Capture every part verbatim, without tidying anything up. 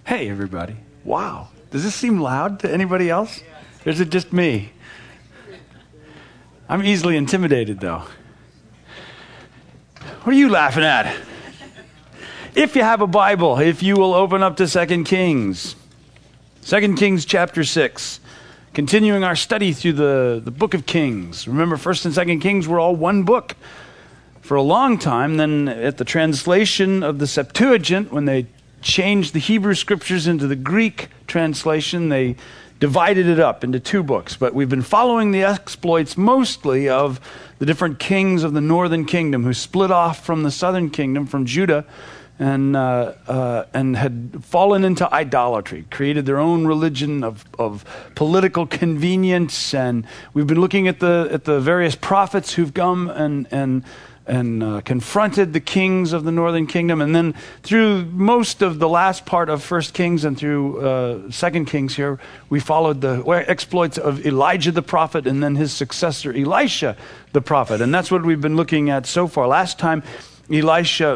Hey, everybody. Wow. Does this seem loud to anybody else? Or is it just me? I'm easily intimidated, though. What are you laughing at? If you have a Bible, if you will open up to Second Kings. Second Kings chapter six. Continuing our study through the, the book of Kings. Remember, First and Second Kings were all one book for a long time. Then at the translation of the Septuagint, when they changed the Hebrew scriptures into the Greek translation, they divided it up into two books. But we've been following the exploits mostly of the different kings of the northern kingdom who split off from the southern kingdom, from Judah, and uh, uh, and had fallen into idolatry, created their own religion of, of political convenience. And we've been looking at the at the various prophets who've come and and and uh, confronted the kings of the northern kingdom. And then through most of the last part of First Kings and through uh, Second Kings here, we followed the exploits of Elijah the prophet and then his successor Elisha the prophet. And that's what we've been looking at so far. Last time, Elisha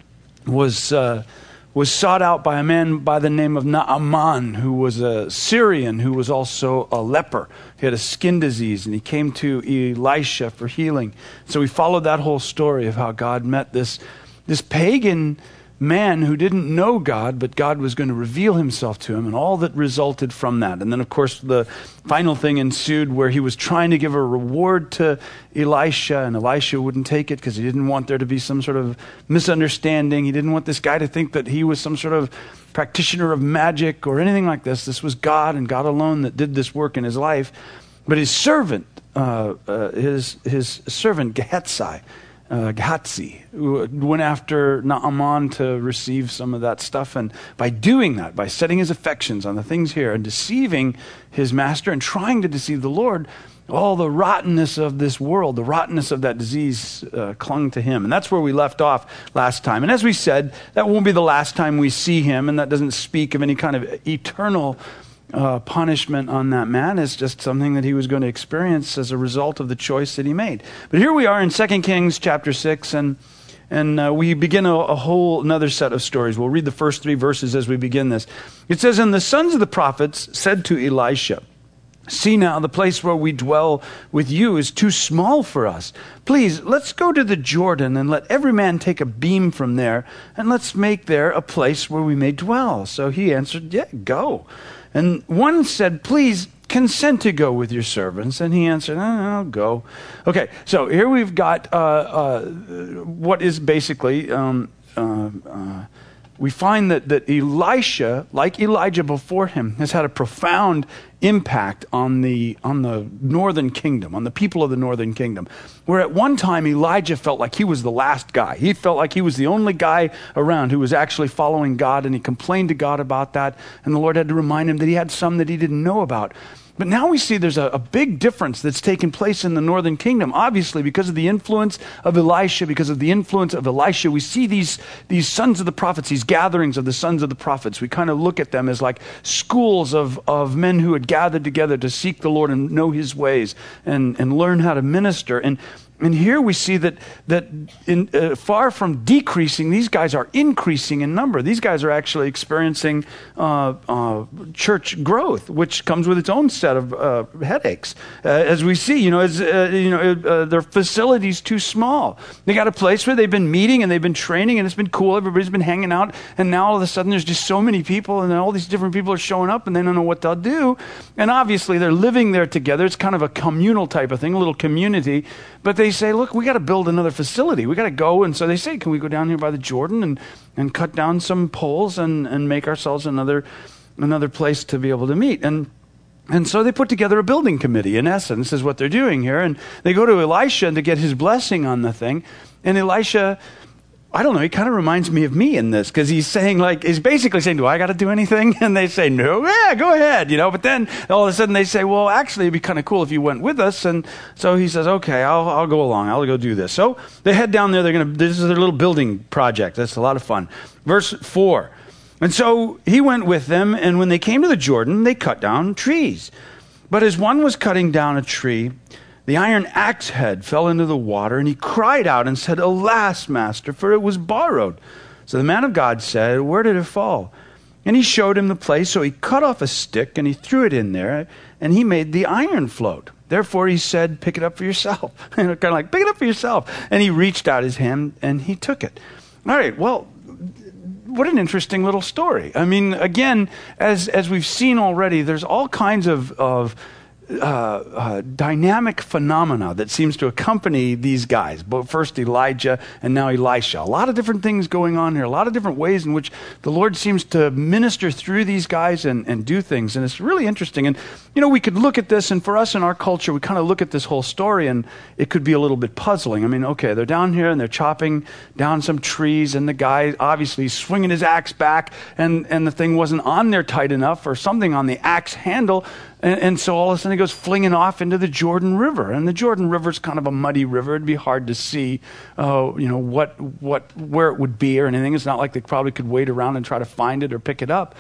was uh, was sought out by a man by the name of Naaman, who was a Syrian, who was also a leper. He had a skin disease, and he came to Elisha for healing. So we followed that whole story of how God met this, this pagan man who didn't know God, but God was going to reveal himself to him, and all that resulted from that. And then, of course, the final thing ensued where he was trying to give a reward to Elisha, and Elisha wouldn't take it because he didn't want there to be some sort of misunderstanding. He didn't want this guy to think that he was some sort of practitioner of magic or anything like this. This was God and God alone that did this work in his life. But his servant, uh, uh, his his servant Gehazi, Uh, Gehazi, who went after Naaman to receive some of that stuff. And by doing that, by setting his affections on the things here and deceiving his master and trying to deceive the Lord, all the rottenness of this world, the rottenness of that disease uh, clung to him. And that's where we left off last time. And as we said, that won't be the last time we see him, and that doesn't speak of any kind of eternal Uh, punishment on that man. Is just something that he was going to experience as a result of the choice that he made. But here we are in Second Kings chapter six, and and uh, we begin a, a whole another set of stories. We'll read the first three verses as we begin this. It says, "And the sons of the prophets said to Elisha, 'See now, the place where we dwell with you is too small for us. Please, let's go to the Jordan and let every man take a beam from there, and let's make there a place where we may dwell.' So he answered, 'Yeah, go.' And one said, 'Please consent to go with your servants.' And he answered, oh, 'I'll go.'" Okay, so here we've got uh, uh, what is basically, um, uh, uh, we find that, that Elisha, like Elijah before him, has had a profound impact on the on the northern kingdom, on the people of the northern kingdom. Where at one time Elijah felt like he was the last guy. He felt like he was the only guy around who was actually following God, and he complained to God about that, and the Lord had to remind him that he had some that he didn't know about. But now we see there's a, a big difference that's taken place in the northern kingdom. Obviously, because of the influence of Elisha, because of the influence of Elisha, we see these, these sons of the prophets, these gatherings of the sons of the prophets. We kind of look at them as like schools of, of men who had gathered together to seek the Lord and know his ways and, and learn how to minister. And And here we see that that in, uh, far from decreasing, these guys are increasing in number. These guys are actually experiencing uh, uh, church growth, which comes with its own set of uh, headaches. Uh, as we see, you know, as, uh, you know, uh, their facility's too small. They got a place where they've been meeting and they've been training, and it's been cool. Everybody's been hanging out, and now all of a sudden there's just so many people, and then all these different people are showing up, and they don't know what they'll do. And obviously they're living there together. It's kind of a communal type of thing, a little community. But they say, look, we got to build another facility. We got to go. And so they say, can we go down here by the Jordan and, and cut down some poles and, and make ourselves another another place to be able to meet? And and so they put together a building committee, in essence, is what they're doing here. And they go to Elisha to get his blessing on the thing. And Elisha, I don't know, he kind of reminds me of me in this, because he's saying, like, he's basically saying, do I got to do anything? And they say, no, yeah, go ahead, you know. But then all of a sudden they say, well, actually, it'd be kind of cool if you went with us. And so he says, okay, I'll, I'll go along. I'll go do this. So they head down there. They're going to, this is their little building project. That's a lot of fun. Verse four. And so he went with them, and when they came to the Jordan, they cut down trees. But as one was cutting down a tree, the iron axe head fell into the water, and he cried out and said, alas, master, for it was borrowed. So the man of God said, where did it fall? And he showed him the place, so he cut off a stick and he threw it in there, and he made the iron float. Therefore he said, pick it up for yourself. kind of like, pick it up for yourself. And he reached out his hand and he took it. All right, well, what an interesting little story. I mean, again, as as we've seen already, there's all kinds of, of uh, uh, dynamic phenomena that seems to accompany these guys. But first Elijah and now Elisha. A lot of different things going on here. A lot of different ways in which the Lord seems to minister through these guys and, and do things. And it's really interesting. And, you know, we could look at this, and for us in our culture, we kind of look at this whole story, and it could be a little bit puzzling. I mean, okay, they're down here, and they're chopping down some trees, and the guy obviously swinging his axe back, and, and the thing wasn't on there tight enough, or something on the axe handle. And, and so all of a sudden he goes flinging off into the Jordan River. And the Jordan River is kind of a muddy river. It'd be hard to see, uh, you know, what, what, where it would be or anything. It's not like they probably could wait around and try to find it or pick it up.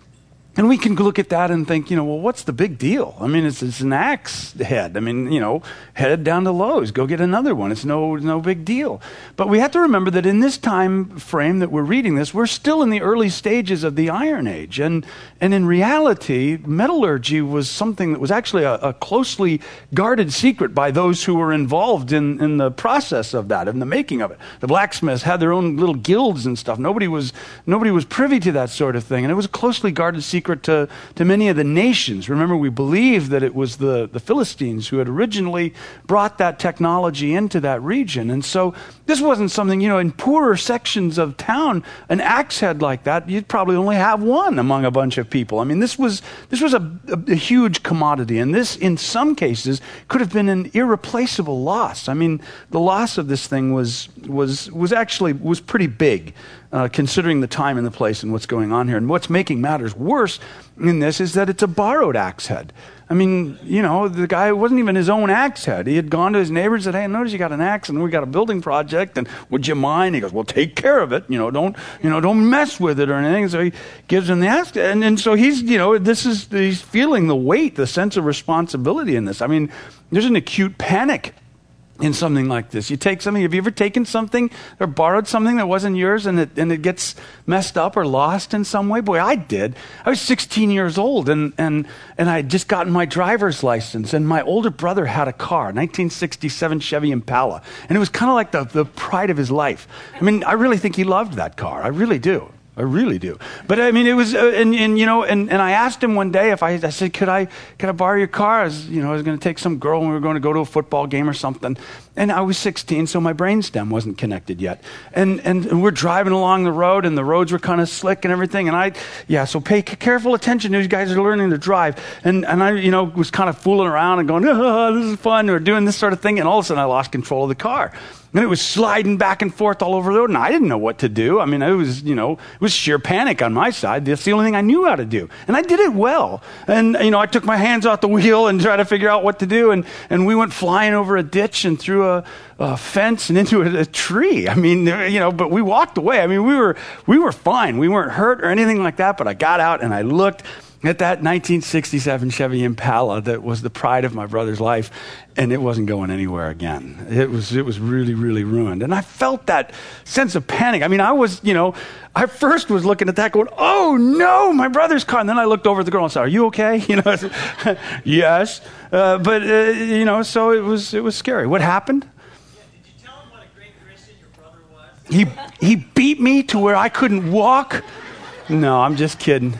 And we can look at that and think, you know, well, what's the big deal? I mean, it's, it's an axe head. I mean, you know, headed down to Lowe's, go get another one. It's no no big deal. But we have to remember that in this time frame that we're reading this, we're still in the early stages of the Iron Age. And and in reality, metallurgy was something that was actually a, a closely guarded secret by those who were involved in, in the process of that, in the making of it. The blacksmiths had their own little guilds and stuff. Nobody was nobody was privy to that sort of thing. And it was a closely guarded secret To, to many of the nations. Remember, we believe that it was the, the Philistines who had originally brought that technology into that region. And so this wasn't something, you know, in poorer sections of town, an axe head like that, you'd probably only have one among a bunch of people. I mean, this was this was a, a, a huge commodity. And this, in some cases, could have been an irreplaceable loss. I mean, the loss of this thing was was was actually was pretty big. Uh, considering the time and the place and what's going on here. And what's making matters worse in this is that it's a borrowed axe head. I mean, you know, the guy wasn't even his own axe head. He had gone to his neighbors and said, hey, I noticed you got an axe and we got a building project, and would you mind? He goes, well, take care of it. You know, don't, you know, don't mess with it or anything. So he gives him the axe. And, and so he's, you know, this is, he's feeling the weight, the sense of responsibility in this. I mean, there's an acute panic in something like this. You take something, have you ever taken something or borrowed something that wasn't yours and it and it gets messed up or lost in some way? Boy, I did. I was sixteen years old and and and I had just gotten my driver's license, and my older brother had a car, nineteen sixty-seven Chevy Impala. And it was kind of like the, the pride of his life. I mean, I really think he loved that car. I really do. I really do. But I mean, it was, uh, and, and you know, and, and I asked him one day if I, I said, could I, could I borrow your car? I was, you know, I was going to take some girl and we were going to go to a football game or something. And I was sixteen, so my brainstem wasn't connected yet. And, and, and we're driving along the road, and the roads were kind of slick and everything. And I, yeah, so pay careful attention. These guys are learning to drive. And, and I, you know, was kind of fooling around and going, oh, this is fun. We're doing this sort of thing. And all of a sudden I lost control of the car. And it was sliding back and forth all over the road, and I didn't know what to do. I mean, it was, you know, it was sheer panic on my side. That's the only thing I knew how to do. And I did it well. And, you know, I took my hands off the wheel and tried to figure out what to do. And, and we went flying over a ditch and through a, a fence and into a, a tree. I mean, you know, but we walked away. I mean, we were, we were fine. We weren't hurt or anything like that, but I got out and I looked at that nineteen sixty-seven Chevy Impala that was the pride of my brother's life, and it wasn't going anywhere again. It was it was really, really ruined. And I felt that sense of panic. I mean, I was, you know, I first was looking at that going, oh, no, my brother's car. And then I looked over at the girl and said, are you okay? You know, I said, yes. Uh, but, uh, you know, so it was it was scary. What happened? Yeah, did you tell him what a great Christian your brother was? He, he beat me to where I couldn't walk. No, I'm just kidding.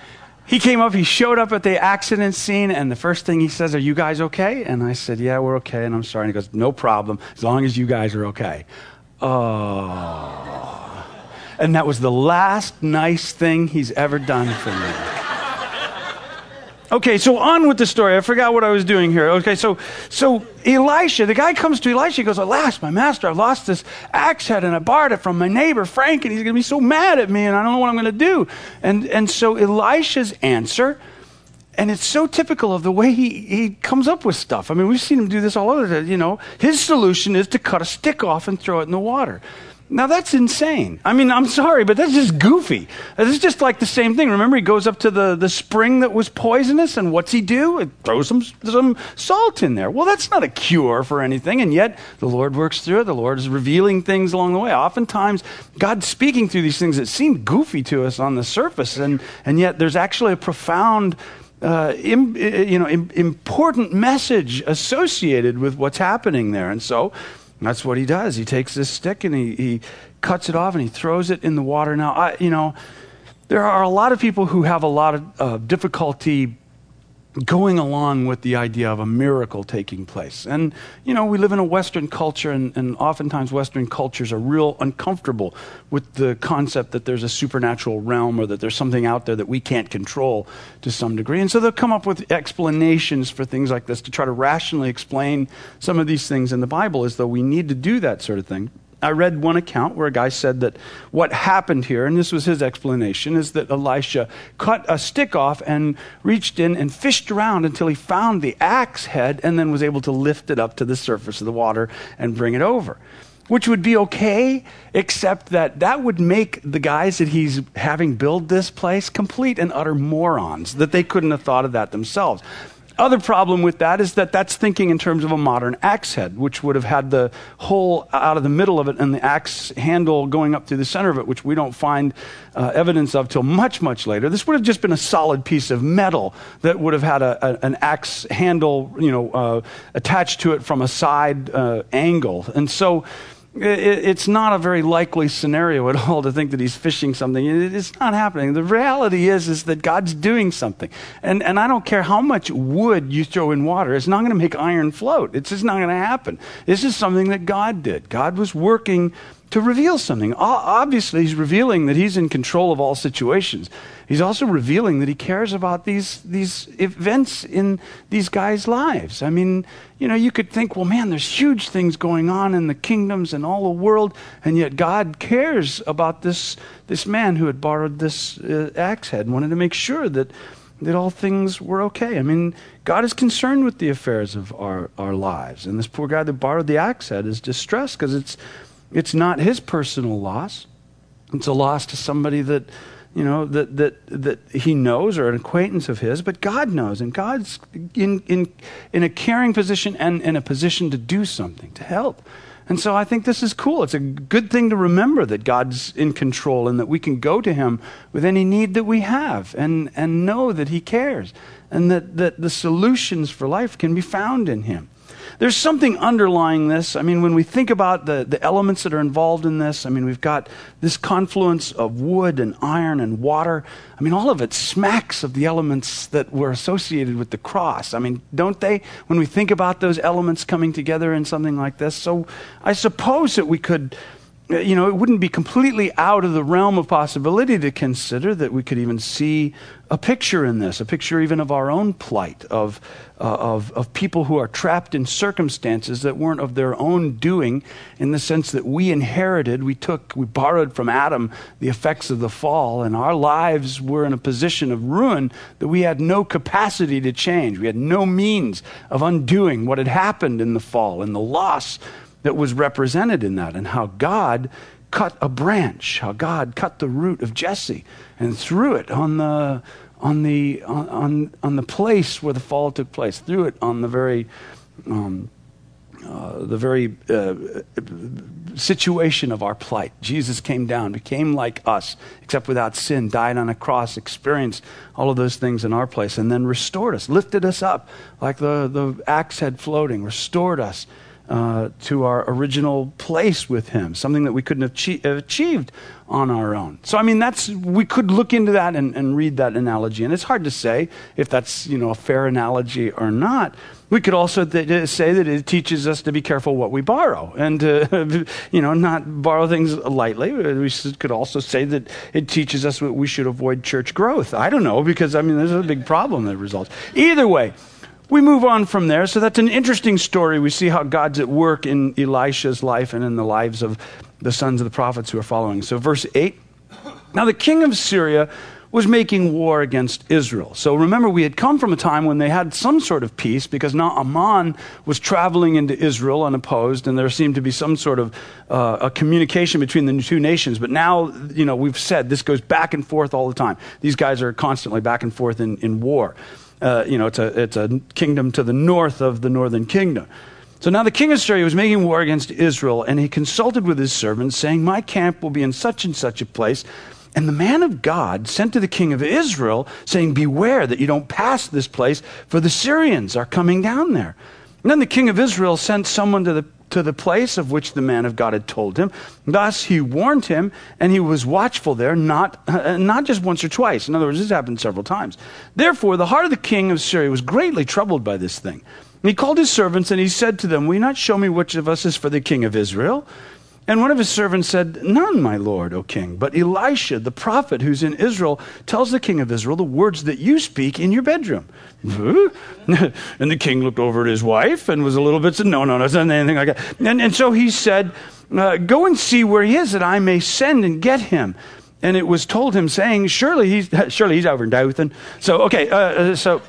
He came up, he showed up at the accident scene, and the first thing he says, are you guys okay? And I said, yeah, we're okay, and I'm sorry. And he goes, no problem, as long as you guys are okay. Oh. And that was the last nice thing he's ever done for me. Okay, so on with the story. I forgot what I was doing here. Okay, so so Elisha, the guy comes to Elisha, he goes, alas, my master, I've lost this axe head and I borrowed it from my neighbor Frank, and he's going to be so mad at me and I don't know what I'm going to do. And and so Elisha's answer, and it's so typical of the way he, he comes up with stuff. I mean, we've seen him do this all over, you know. His solution is to cut a stick off and throw it in the water. Now that's insane. I mean, I'm sorry, but that's just goofy. It's just like the same thing. Remember, he goes up to the, the spring that was poisonous, and what's he do? It throws some, some salt in there. Well, that's not a cure for anything, and yet the Lord works through it. The Lord is revealing things along the way. Oftentimes, God's speaking through these things that seem goofy to us on the surface, and, and yet there's actually a profound Uh, im, you know, im, important message associated with what's happening there. And so that's what he does. He takes this stick and he, he cuts it off and he throws it in the water. Now, I, you know, there are a lot of people who have a lot of uh, difficulty going along with the idea of a miracle taking place. And, you know, we live in a Western culture, and, and oftentimes Western cultures are real uncomfortable with the concept that there's a supernatural realm or that there's something out there that we can't control to some degree. And so they'll come up with explanations for things like this to try to rationally explain some of these things in the Bible as though we need to do that sort of thing. I read one account where a guy said that what happened here, and this was his explanation, is that Elisha cut a stick off and reached in and fished around until he found the axe head and then was able to lift it up to the surface of the water and bring it over. Which would be okay, except that that would make the guys that he's having build this place complete and utter morons, that they couldn't have thought of that themselves. Other problem with that is that that's thinking in terms of a modern axe head, which would have had the hole out of the middle of it and the axe handle going up through the center of it, which we don't find uh, evidence of till much, much later. This would have just been a solid piece of metal that would have had a, a, an axe handle, you know, uh, attached to it from a side uh, angle. And so it's not a very likely scenario at all to think that he's fishing something. It's not happening. The reality is, is that God's doing something. And, and I don't care how much wood you throw in water. It's not going to make iron float. It's just not going to happen. This is something that God did. God was working to reveal something. Obviously, he's revealing that he's in control of all situations. He's also revealing that he cares about these these events in these guys' lives. I mean, you know, you could think, well, man, there's huge things going on in the kingdoms and all the world, and yet God cares about this this man who had borrowed this uh, axe head and wanted to make sure that that all things were okay. I mean, God is concerned with the affairs of our, our lives. And this poor guy that borrowed the axe head is distressed because it's It's not his personal loss. It's a loss to somebody that, you know, that that that he knows or an acquaintance of his, but God knows, and God's in in in a caring position and in a position to do something, to help. And so I think this is cool. It's a good thing to remember that God's in control and that we can go to him with any need that we have and, and know that he cares and that, that the solutions for life can be found in him. There's something underlying this. I mean, when we think about the, the elements that are involved in this, I mean, we've got this confluence of wood and iron and water. I mean, all of it smacks of the elements that were associated with the cross. I mean, don't they? When we think about those elements coming together in something like this. So I suppose that we could, you know, it wouldn't be completely out of the realm of possibility to consider that we could even see a picture in this, a picture even of our own plight, of uh, of of people who are trapped in circumstances that weren't of their own doing, in the sense that we inherited, we took, we borrowed from Adam the effects of the fall, and our lives were in a position of ruin that we had no capacity to change. We had no means of undoing what had happened in the fall and the loss that was represented in that, and how God cut a branch, how God cut the root of Jesse and threw it on the on the on on the place where the fall took place, threw it on the very um, uh, the very uh, situation of our plight. Jesus came down, became like us, except without sin, died on a cross, experienced all of those things in our place, and then restored us, lifted us up like the the axe head floating, restored us Uh, to our original place with him, something that we couldn't have achieve, achieved on our own. So, I mean, that's, we could look into that and, and read that analogy, and it's hard to say if that's, you know, a fair analogy or not. We could also th- say that it teaches us to be careful what we borrow and to, you know, not borrow things lightly. We could also say that it teaches us that we should avoid church growth. I don't know, because, I mean, there's a big problem that results. Either way, we move on from there. So that's an interesting story. We see how God's at work in Elisha's life and in the lives of the sons of the prophets who are following. So verse eight, now the king of Syria was making war against Israel. So remember, we had come from a time when they had some sort of peace because now Amon was traveling into Israel unopposed, and there seemed to be some sort of uh, a communication between the two nations. But now, you know, we've said this goes back and forth all the time. These guys are constantly back and forth in, in war. Uh, you know, it's a, it's a kingdom to the north of the northern kingdom. So now the king of Syria was making war against Israel, and he consulted with his servants, saying, my camp will be in such and such a place. And the man of God sent to the king of Israel, saying, beware that you don't pass this place, for the Syrians are coming down there. And then the king of Israel sent someone to the to the place of which the man of God had told him. Thus he warned him, and he was watchful there, not, uh, not just once or twice. In other words, this happened several times. Therefore, the heart of the king of Syria was greatly troubled by this thing. And he called his servants, and he said to them, will you not show me which of us is for the king of Israel? And one of his servants said, none, my lord, O king. But Elisha, the prophet who's in Israel, tells the king of Israel the words that you speak in your bedroom. And the king looked over at his wife and was a little bit, said, no, no, no, it's not anything like that. And, and so he said, uh, go and see where he is, that I may send and get him. And it was told him, saying, surely he's surely he's over in Dothan. So, okay, uh, so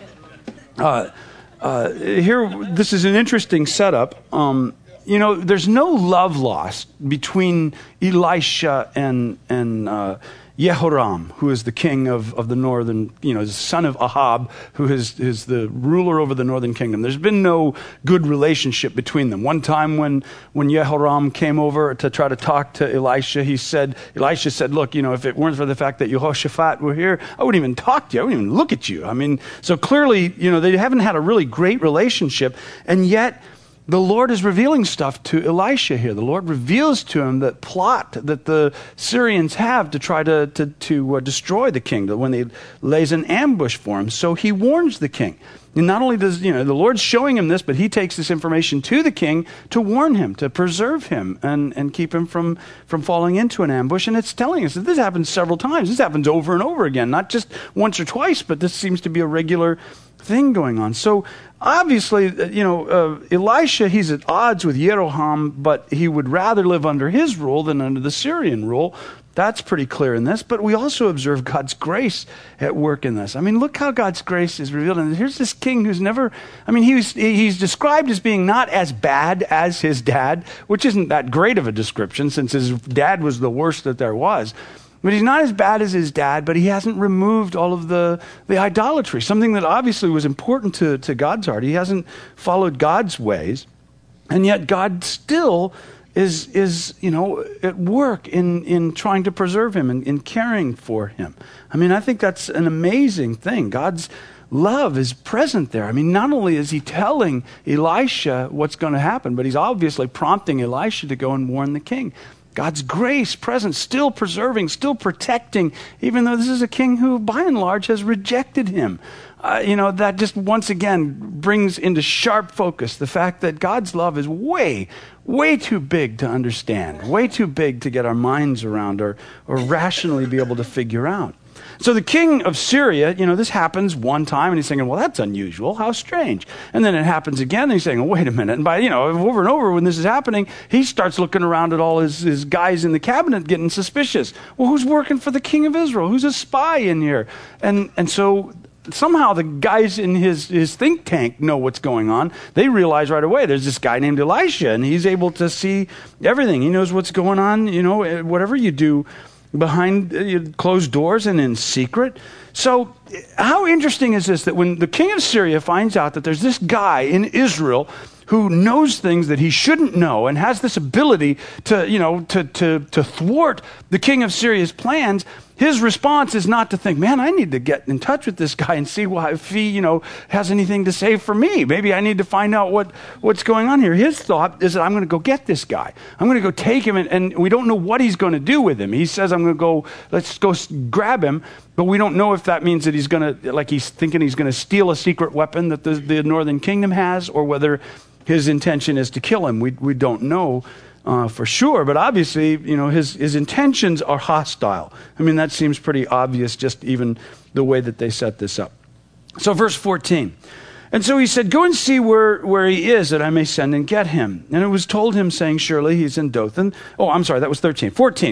uh, uh, here, this is an interesting setup. Um You know, there's no love lost between Elisha and and uh, Jehoram, who is the king of, of the northern, you know, the son of Ahab, who is, is the ruler over the northern kingdom. There's been no good relationship between them. One time when, when Jehoram came over to try to talk to Elisha, he said, Elisha said, look, you know, if it weren't for the fact that Jehoshaphat were here, I wouldn't even talk to you. I wouldn't even look at you. I mean, so clearly, you know, they haven't had a really great relationship, and yet the Lord is revealing stuff to Elisha here. The Lord reveals to him that plot that the Syrians have to try to, to, to uh, destroy the king, that when they lays an ambush for him. So he warns the king. And not only does, you know, the Lord's showing him this, but he takes this information to the king to warn him, to preserve him, and, and keep him from, from falling into an ambush. And it's telling us that this happens several times. This happens over and over again, not just once or twice, but this seems to be a regular thing going on. So obviously, you know, uh, Elisha, he's at odds with Jeroham, but he would rather live under his rule than under the Syrian rule. That's pretty clear in this. But we also observe God's grace at work in this. I mean, look how God's grace is revealed. And here's this king who's never, I mean, he was, he's described as being not as bad as his dad, which isn't that great of a description since his dad was the worst that there was. But he's not as bad as his dad, but he hasn't removed all of the, the idolatry, something that obviously was important to, to God's heart. He hasn't followed God's ways, and yet God still is, is you know, at work in, in trying to preserve him and in caring for him. I mean, I think that's an amazing thing. God's love is present there. I mean, not only is he telling Elisha what's going to happen, but he's obviously prompting Elisha to go and warn the king. God's grace present, still preserving, still protecting, even though this is a king who, by and large, has rejected him. Uh, you know, that just once again brings into sharp focus the fact that God's love is way, way too big to understand, way too big to get our minds around or, or rationally be able to figure out. So the king of Syria, you know, this happens one time, and he's thinking, well, that's unusual. How strange. And then it happens again, and he's saying, well, wait a minute. And by, you know, over and over when this is happening, he starts looking around at all his, his guys in the cabinet getting suspicious. Well, who's working for the king of Israel? Who's a spy in here? And and so somehow the guys in his, his think tank know what's going on. They realize right away there's this guy named Elisha, and he's able to see everything. He knows what's going on, you know, whatever you do behind uh, closed doors and in secret. So how interesting is this, that when the king of Syria finds out that there's this guy in Israel who knows things that he shouldn't know and has this ability to, you know, to, to, to thwart the king of Syria's plans, his response is not to think, man, I need to get in touch with this guy and see why, if he, you know, has anything to say for me. Maybe I need to find out what, what's going on here. His thought is that I'm going to go get this guy. I'm going to go take him, and, and we don't know what he's going to do with him. He says, I'm going to go, let's go grab him, but we don't know if that means that he's going to, like he's thinking he's going to steal a secret weapon that the, the northern kingdom has, or whether his intention is to kill him. We, we don't know. Uh, for sure, but obviously, you know, his, his intentions are hostile. I mean, that seems pretty obvious, just even the way that they set this up. So verse fourteen. And so he said, go and see where, where he is, that I may send and get him. And it was told him, saying, surely he's in Dothan. Oh, I'm sorry, that was thirteen. fourteen.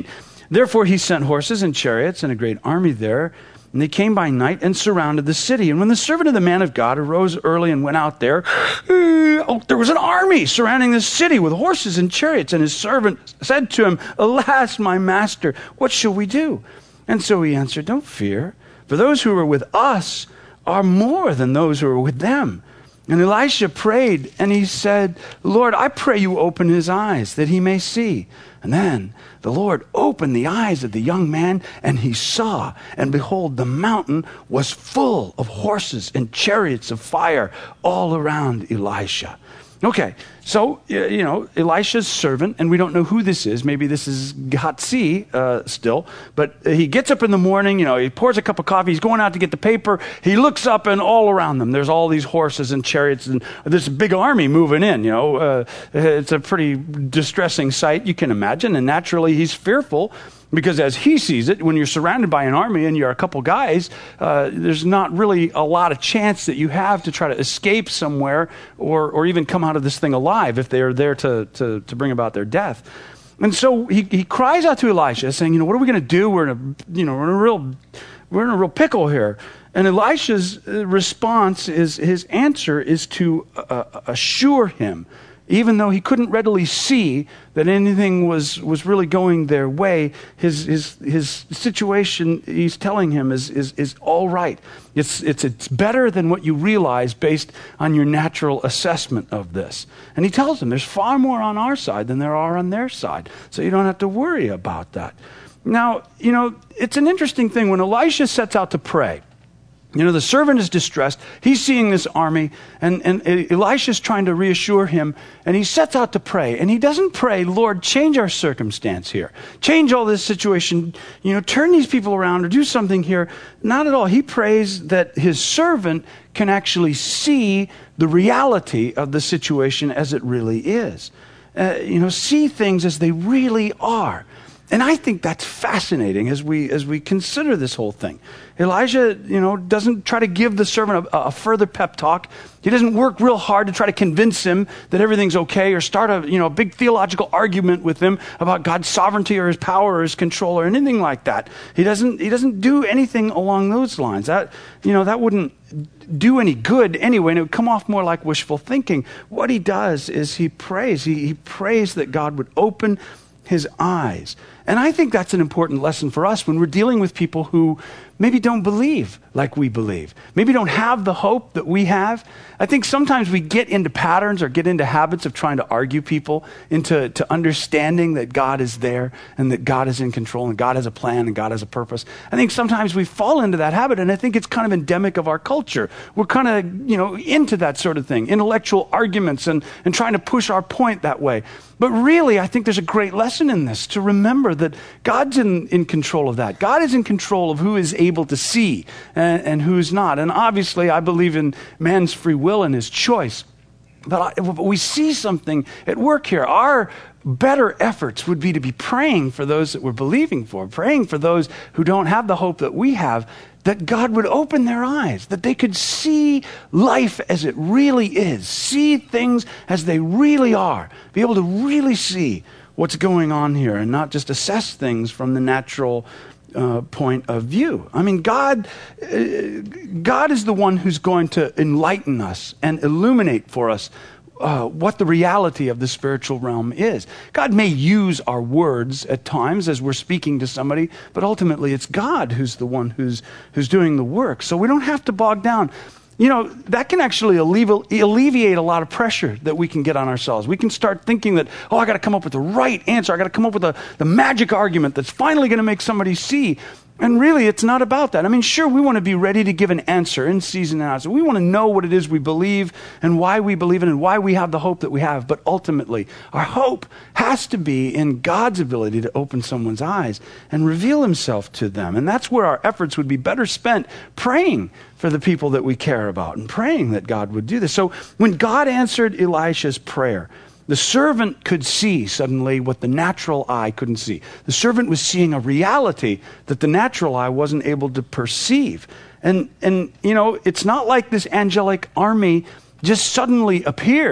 Therefore he sent horses and chariots and a great army there, and they came by night and surrounded the city. And when the servant of the man of God arose early and went out there, oh, there was an army surrounding the city with horses and chariots. And his servant said to him, "Alas, my master, what shall we do?" And so he answered, "Don't fear, for those who are with us are more than those who are with them." And Elisha prayed, and he said, "Lord, I pray you open his eyes that he may see." And then the Lord opened the eyes of the young man, and he saw, and behold, the mountain was full of horses and chariots of fire all around Elisha. Okay, so, you know, Elisha's servant, and we don't know who this is. Maybe this is Gehazi uh, still. But he gets up in the morning, you know, he pours a cup of coffee. He's going out to get the paper. He looks up, and all around them, there's all these horses and chariots, and this big army moving in, you know. Uh, it's a pretty distressing sight, you can imagine. And naturally, he's fearful. Because as he sees it, when you're surrounded by an army and you're a couple guys, uh, there's not really a lot of chance that you have to try to escape somewhere or or even come out of this thing alive if they're there to, to, to bring about their death. And so he, he cries out to Elisha saying, you know, what are we going to do? We're in a, you know, we're in a real, we're in a real pickle here. And Elisha's response is, his answer is to uh, assure him, even though he couldn't readily see that anything was, was really going their way, his his his situation, he's telling him, is is is all right. It's it's it's better than what you realize based on your natural assessment of this. And he tells him there's far more on our side than there are on their side, so you don't have to worry about that. Now, you know, it's an interesting thing when Elisha sets out to pray. You know, the servant is distressed. He's seeing this army, and, and Elisha's trying to reassure him, and he sets out to pray. And he doesn't pray, "Lord, change our circumstance here. Change all this situation. You know, turn these people around or do something here." Not at all. He prays that his servant can actually see the reality of the situation as it really is. Uh, you know, see things as they really are. And I think that's fascinating as we as we consider this whole thing. Elijah, you know, doesn't try to give the servant a, a further pep talk. He doesn't work real hard to try to convince him that everything's okay or start a, you know, a big theological argument with him about God's sovereignty or his power or his control or anything like that. He doesn't he doesn't do anything along those lines. That, you know, that wouldn't do any good anyway, and it would come off more like wishful thinking. What he does is he prays. He, he prays that God would open his eyes. And I think that's an important lesson for us when we're dealing with people who maybe don't believe like we believe, maybe don't have the hope that we have. I think sometimes we get into patterns or get into habits of trying to argue people into to understanding that God is there and that God is in control and God has a plan and God has a purpose. I think sometimes we fall into that habit, and I think it's kind of endemic of our culture. We're kind of, you know, into that sort of thing, intellectual arguments and, and trying to push our point that way. But really, I think there's a great lesson in this to remember that God's in, in control of that. God is in control of who is able to see and, and who's not. And obviously, I believe in man's free will and his choice. But I, we see something at work here. Our better efforts would be to be praying for those that we're believing for, praying for those who don't have the hope that we have, that God would open their eyes, that they could see life as it really is, see things as they really are, be able to really see what's going on here and not just assess things from the natural uh, point of view. I mean, God, uh, God is the one who's going to enlighten us and illuminate for us Uh, what the reality of the spiritual realm is. God may use our words at times as we're speaking to somebody, but ultimately it's God who's the one who's who's doing the work. So we don't have to bog down. You know, that can actually alleviate, alleviate a lot of pressure that we can get on ourselves. We can start thinking that, oh, I got to come up with the right answer. I got to come up with the, the magic argument that's finally going to make somebody see. And really, it's not about that. I mean, sure, we want to be ready to give an answer in season and out. So we want to know what it is we believe and why we believe it and why we have the hope that we have. But ultimately, our hope has to be in God's ability to open someone's eyes and reveal himself to them. And that's where our efforts would be better spent praying for the people that we care about and praying that God would do this. So when God answered Elisha's prayer, the servant could see suddenly what the natural eye couldn't see. The servant was seeing a reality that the natural eye wasn't able to perceive. And, and you know, it's not like this angelic army just suddenly appeared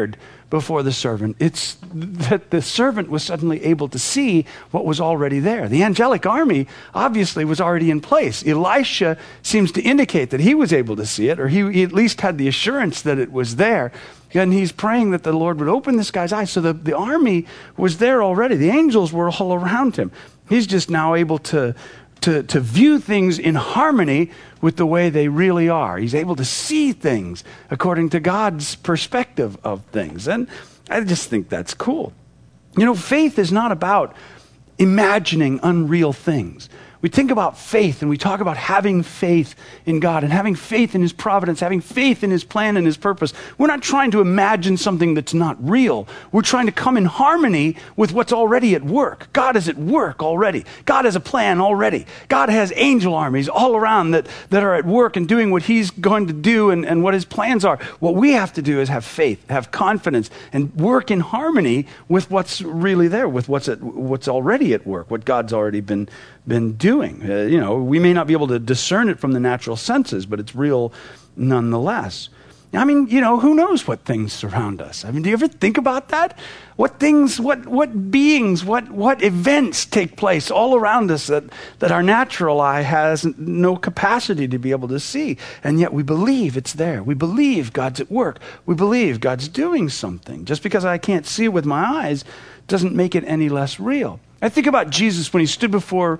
before the servant. It's that the servant was suddenly able to see what was already there. The angelic army obviously was already in place. Elisha seems to indicate that he was able to see it, or he, he at least had the assurance that it was there. And he's praying that the Lord would open this guy's eyes. So the, the army was there already. The angels were all around him. He's just now able to, to, to view things in harmony with the way they really are. He's able to see things according to God's perspective of things. And I just think that's cool. You know, faith is not about imagining unreal things. We think about faith and we talk about having faith in God and having faith in his providence, having faith in his plan and his purpose. We're not trying to imagine something that's not real. We're trying to come in harmony with what's already at work. God is at work already. God has a plan already. God has angel armies all around that, that are at work and doing what he's going to do and, and what his plans are. What we have to do is have faith, have confidence, and work in harmony with what's really there, with what's at, what's already at work, what God's already been been doing. Uh, you know, we may not be able to discern it from the natural senses, but it's real nonetheless. I mean, you know, who knows what things surround us? I mean, do you ever think about that? What things, what what beings, what what events take place all around us that, that our natural eye has no capacity to be able to see, and yet we believe it's there. We believe God's at work. We believe God's doing something. Just because I can't see it with my eyes doesn't make it any less real. I think about Jesus when he stood before,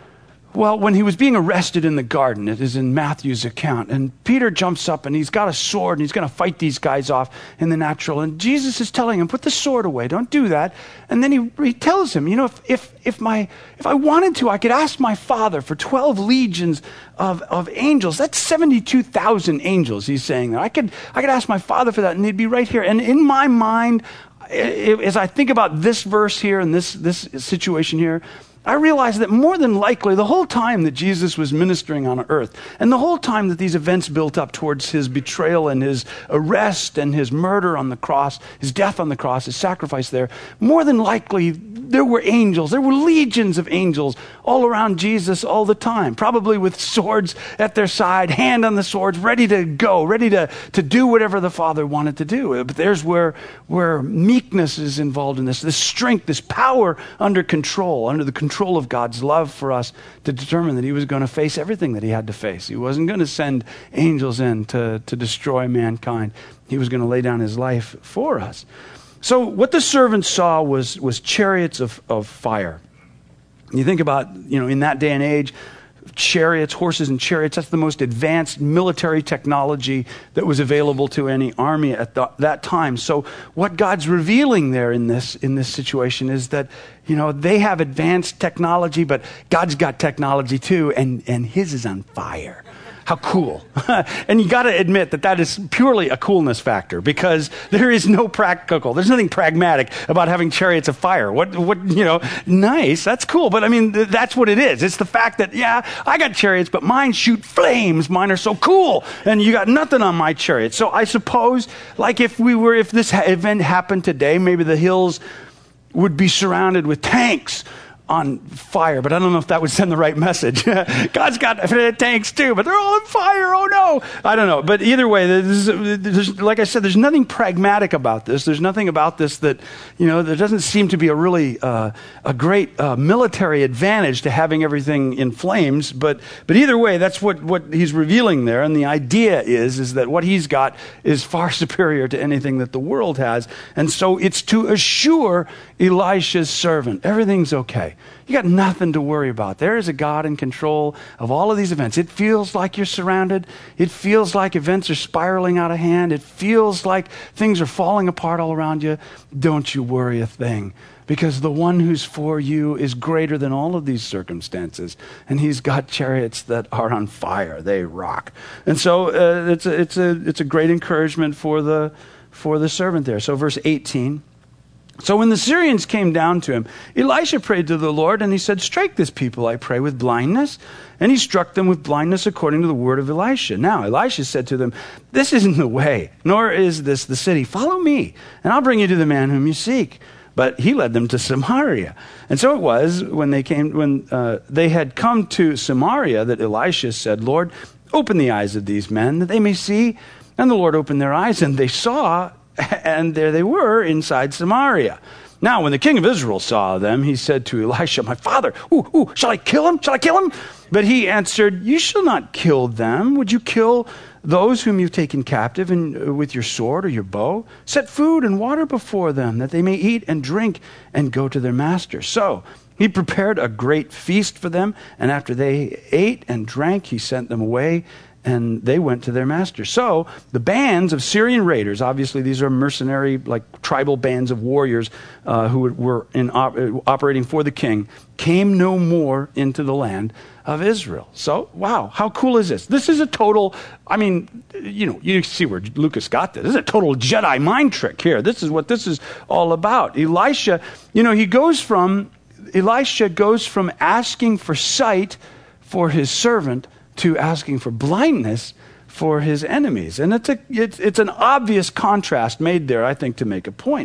well, when he was being arrested in the garden. It is in Matthew's account. And Peter jumps up and he's got a sword and he's going to fight these guys off in the natural. And Jesus is telling him, put the sword away. Don't do that. And then he, he tells him, you know, if, if, if, my, if I wanted to, I could ask my Father for twelve legions of, of angels. That's seventy-two thousand angels, he's saying. I could, I could ask my Father for that and they'd be right here. And in my mind, as I think about this verse here and this, this situation here, I realize that more than likely the whole time that Jesus was ministering on earth and the whole time that these events built up towards his betrayal and his arrest and his murder on the cross, his death on the cross, his sacrifice there, more than likely there were angels, there were legions of angels all around Jesus all the time, probably with swords at their side, hand on the swords, ready to go, ready to, to do whatever the Father wanted to do. But there's where, where meekness is involved in this, this strength, this power under control, under the control of God's love for us to determine that he was going to face everything that he had to face. He wasn't going to send angels in to, to destroy mankind. He was going to lay down his life for us. So what the servants saw was, was chariots of, of fire. You think about, you know, in that day and age, chariots, horses and chariots, that's the most advanced military technology that was available to any army at the, that time. So what God's revealing there in this in this situation is that, you know, they have advanced technology, but God's got technology too, and, and his is on fire. How cool. And you got to admit that that is purely a coolness factor, because there is no practical, there's nothing pragmatic about having chariots of fire. What, what, you know, nice, that's cool. But I mean, th- that's what it is. It's the fact that, yeah, I got chariots, but mine shoot flames. Mine are so cool. And you got nothing on my chariot. So I suppose, like if we were, if this ha- event happened today, maybe the hills would be surrounded with tanks on fire, but I don't know if that would send the right message. God's got tanks too, but they're all on fire. Oh no. I don't know. But either way, there's, there's, like I said, there's nothing pragmatic about this. There's nothing about this that, you know, there doesn't seem to be a really, uh, a great uh, military advantage to having everything in flames. But, but either way, that's what, what he's revealing there. And the idea is, is that what he's got is far superior to anything that the world has. And so it's to assure Elisha's servant, everything's okay. You got nothing to worry about. There is a God in control of all of these events. It feels like you're surrounded. It feels like events are spiraling out of hand. It feels like things are falling apart all around you. Don't you worry a thing, because the one who's for you is greater than all of these circumstances. And he's got chariots that are on fire. They rock. And so uh, it's a, it's a, it's a great encouragement for the, for the servant there. So verse eighteen. So when the Syrians came down to him, Elisha prayed to the Lord, and he said, strike this people, I pray, with blindness. And he struck them with blindness according to the word of Elisha. Now Elisha said to them, this isn't the way, nor is this the city. Follow me, and I'll bring you to the man whom you seek. But he led them to Samaria. And so it was when they came, when uh, they had come to Samaria, that Elisha said, Lord, open the eyes of these men that they may see. And the Lord opened their eyes, and they saw, And there they were inside Samaria. Now, when the king of Israel saw them, he said to Elisha, my father, ooh, ooh, shall I kill him? Shall I kill him? But he answered, you shall not kill them. Would you kill those whom you've taken captive and uh, with your sword or your bow? Set food and water before them, that they may eat and drink and go to their master. So he prepared a great feast for them, and after they ate and drank, he sent them away, and they went to their master. So the bands of Syrian raiders, obviously these are mercenary, like tribal bands of warriors uh, who were in op- operating for the king, came no more into the land of Israel. So, wow, how cool is this? This is a total, I mean, you know, you see where Lucas got this. This is a total Jedi mind trick here. This is what this is all about. Elisha, you know, he goes from, Elisha goes from asking for sight for his servant to asking for blindness for his enemies. And it's a it's, it's an obvious contrast made there, I think, to make a point.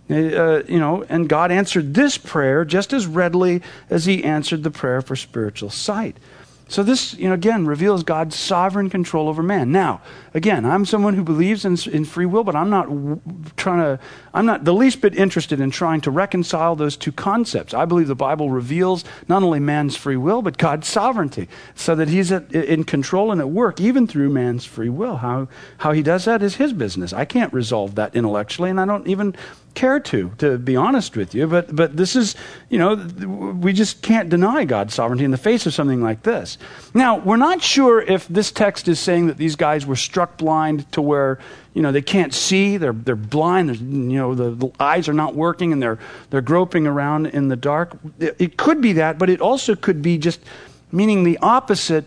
Uh, you know, and God answered this prayer just as readily as he answered the prayer for spiritual sight. So this, you know, again, reveals God's sovereign control over man. Now, again, I'm someone who believes in, in free will, but I'm not w- trying to, I'm not the least bit interested in trying to reconcile those two concepts. I believe the Bible reveals not only man's free will, but God's sovereignty, so that he's at, in control and at work, even through man's free will. How, how he does that is his business. I can't resolve that intellectually, and I don't even care to, to be honest with you. But but this is, you know, we just can't deny God's sovereignty in the face of something like this. Now, we're not sure if this text is saying that these guys were struck blind to where, you know, they can't see, they're they're blind, there's, you know, the, the eyes are not working and they're they're groping around in the dark. It, it could be that, but it also could be just meaning the opposite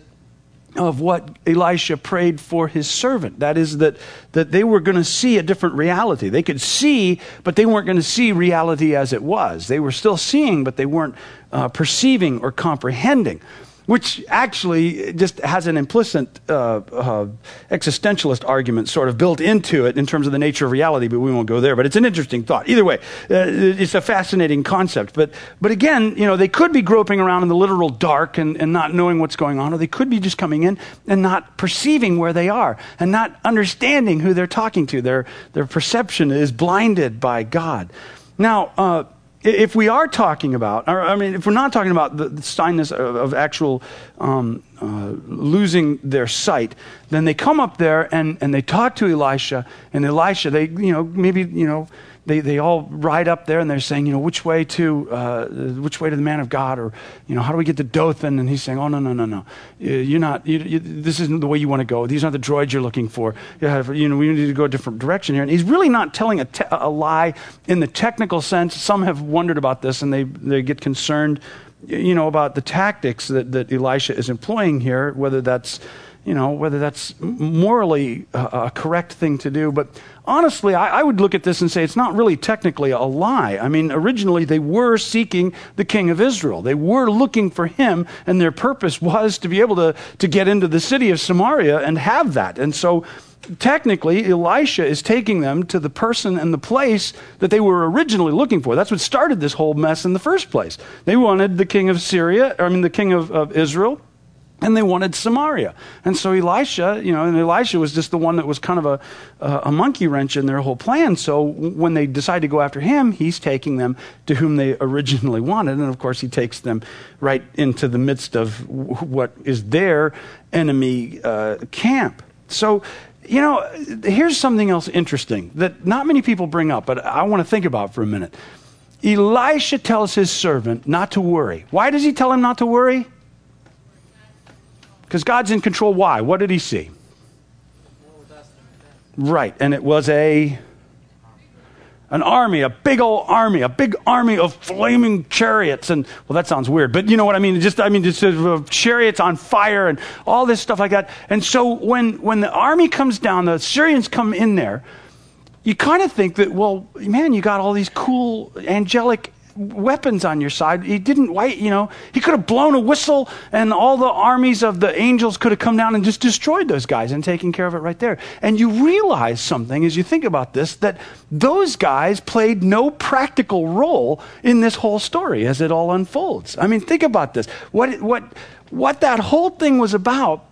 of what Elisha prayed for his servant. That is that, that they were going to see a different reality. They could see, but they weren't going to see reality as it was. They were still seeing, but they weren't uh, perceiving or comprehending, which actually just has an implicit uh, uh, existentialist argument sort of built into it in terms of the nature of reality, but we won't go there. But it's an interesting thought. Either way, uh, it's a fascinating concept. But but again, you know, they could be groping around in the literal dark and, and not knowing what's going on, or they could be just coming in and not perceiving where they are and not understanding who they're talking to. Their, their perception is blinded by God. Now, uh, if we are talking about, or I mean, if we're not talking about the, the signness of, of actual um, uh, losing their sight, then they come up there and, and they talk to Elisha, and Elisha, they, you know, maybe, you know, they, they all ride up there and they're saying, you know, which way to, uh, which way to the man of God, or, you know, how do we get to Dothan? And he's saying, oh, no, no, no, no. You're not, you, you, this isn't the way you want to go. These aren't the droids you're looking for. You, have, you know, we need to go a different direction here. And he's really not telling a, te- a lie in the technical sense. Some have wondered about this and they, they get concerned, you know, about the tactics that, that Elisha is employing here, whether that's, you know, whether that's morally a, a correct thing to do. But honestly, I, I would look at this and say it's not really technically a lie. I mean, originally they were seeking the king of Israel. They were looking for him, and their purpose was to be able to, to get into the city of Samaria and have that. And so technically, Elisha is taking them to the person and the place that they were originally looking for. That's what started this whole mess in the first place. They wanted the king of Syria, I mean the king of, of Israel, and they wanted Samaria. And so Elisha, you know, and Elisha was just the one that was kind of a, a monkey wrench in their whole plan. So when they decide to go after him, he's taking them to whom they originally wanted. And of course, he takes them right into the midst of what is their enemy uh, camp. So, you know, here's something else interesting that not many people bring up, but I want to think about for a minute. Elisha tells his servant not to worry. Why does he tell him not to worry? Because God's in control. Why? What did he see? Right, and it was a an army, a big old army, a big army of flaming chariots, and well, that sounds weird, but you know what I mean. Just I mean, just uh, chariots on fire and all this stuff like that. And so when when the army comes down, the Syrians come in there. You kind of think that, well, man, you got all these cool angelic weapons on your side. He didn't wait, you know, he could have blown a whistle and all the armies of the angels could have come down and just destroyed those guys and taken care of it right there. And you realize something as you think about this, that those guys played no practical role in this whole story as it all unfolds. I mean, think about this. What what what that whole thing was about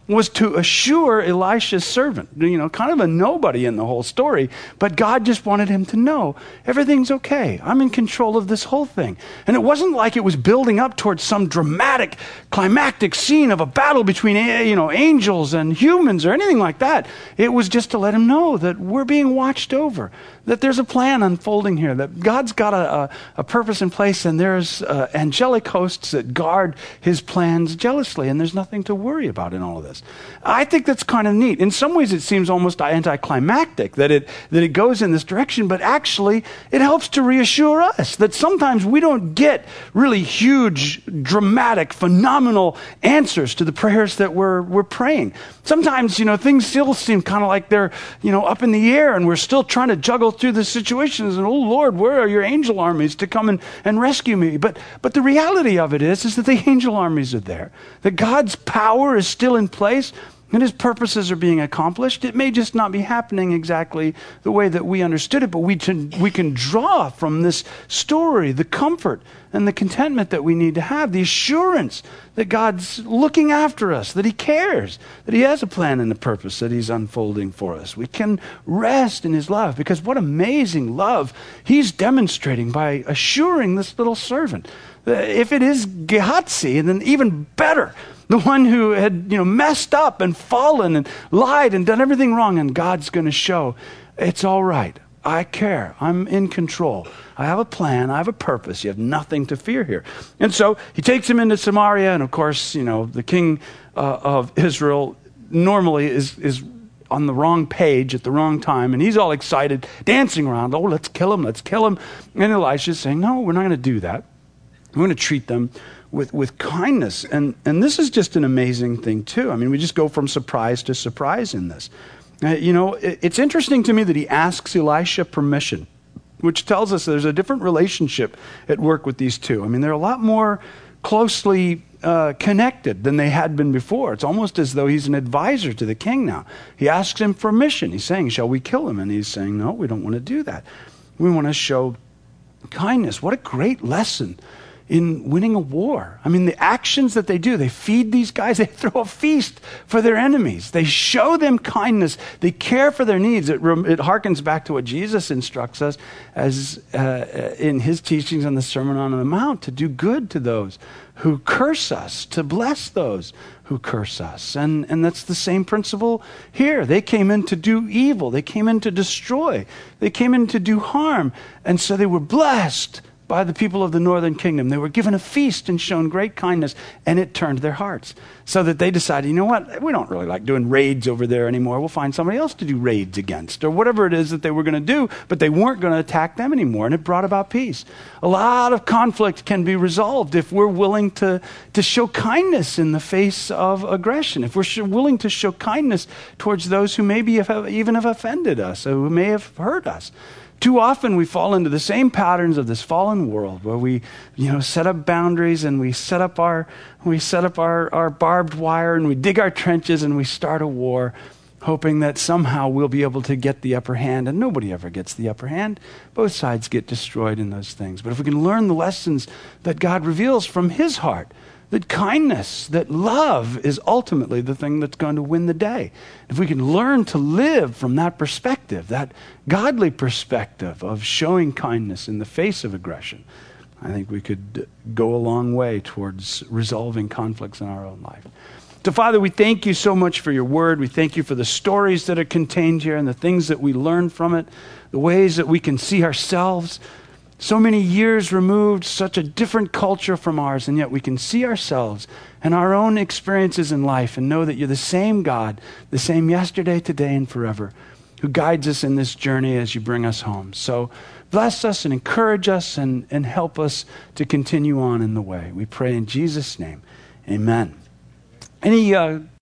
was to assure Elisha's servant, you know, kind of a nobody in the whole story, but God just wanted him to know everything's okay. I'm in control of this whole thing. And it wasn't like it was building up towards some dramatic, climactic scene of a battle between, you know, angels and humans or anything like that. It was just to let him know that we're being watched over, that there's a plan unfolding here, that God's got a, a, a purpose in place, and there's uh, angelic hosts that guard his plans jealously, and there's nothing to worry about in all of this. I think that's kind of neat. In some ways, it seems almost anticlimactic that it that it goes in this direction, but actually, it helps to reassure us that sometimes we don't get really huge, dramatic, phenomenal answers to the prayers that we're we're praying. Sometimes, you know, things still seem kind of like they're, you know, up in the air, and we're still trying to juggle through the situations. And oh Lord, where are your angel armies to come and, and rescue me? But but the reality of it is, is that the angel armies are there. That God's power is still in place, and his purposes are being accomplished. It may just not be happening exactly the way that we understood it, but we can, we can draw from this story the comfort and the contentment that we need to have, the assurance that God's looking after us, that he cares, that he has a plan and a purpose that he's unfolding for us. We can rest in his love, because what amazing love he's demonstrating by assuring this little servant. If it is Gehazi, and then even better, the one who had, you know, messed up and fallen and lied and done everything wrong, and God's going to show, it's all right. I care. I'm in control. I have a plan. I have a purpose. You have nothing to fear here. And so he takes him into Samaria, and of course, you know, the king uh, of Israel normally is is on the wrong page at the wrong time, and he's all excited, dancing around. Oh, let's kill him. Let's kill him. And Elisha's saying, no, we're not going to do that. We're going to treat them with, with kindness. And, and this is just an amazing thing, too. I mean, we just go from surprise to surprise in this. Uh, you know, it, it's interesting to me that he asks Elisha permission, which tells us there's a different relationship at work with these two. I mean, they're a lot more closely uh, connected than they had been before. It's almost as though he's an advisor to the king now. He asks him permission. He's saying, shall we kill him? And he's saying, no, we don't want to do that. We want to show kindness. What a great lesson in winning a war. I mean, the actions that they do, they feed these guys, they throw a feast for their enemies. They show them kindness. They care for their needs. It, it harkens back to what Jesus instructs us as uh, in his teachings on the Sermon on the Mount, to do good to those who curse us, to bless those who curse us. And, and that's the same principle here. They came in to do evil. They came in to destroy. They came in to do harm. And so they were blessed by the people of the northern kingdom. They were given a feast and shown great kindness, and it turned their hearts. So that they decided, you know what, we don't really like doing raids over there anymore. We'll find somebody else to do raids against, or whatever it is that they were going to do, but they weren't going to attack them anymore, and it brought about peace. A lot of conflict can be resolved if we're willing to, to show kindness in the face of aggression, if we're sh- willing to show kindness towards those who maybe have, even have offended us, or who may have hurt us. Too often we fall into the same patterns of this fallen world where we, you know, set up boundaries, and we set up our we set up our, our barbed wire, and we dig our trenches, and we start a war, hoping that somehow we'll be able to get the upper hand. And nobody ever gets the upper hand. Both sides get destroyed in those things. But if we can learn the lessons that God reveals from his heart, that kindness, that love is ultimately the thing that's going to win the day. If we can learn to live from that perspective, that godly perspective of showing kindness in the face of aggression, I think we could go a long way towards resolving conflicts in our own life. So, Father, we thank you so much for your word. We thank you for the stories that are contained here and the things that we learn from it, the ways that we can see ourselves so many years removed, such a different culture from ours, and yet we can see ourselves and our own experiences in life and know that you're the same God, the same yesterday, today, and forever, who guides us in this journey as you bring us home. So bless us and encourage us and, and help us to continue on in the way. We pray in Jesus' name. Amen. Any uh,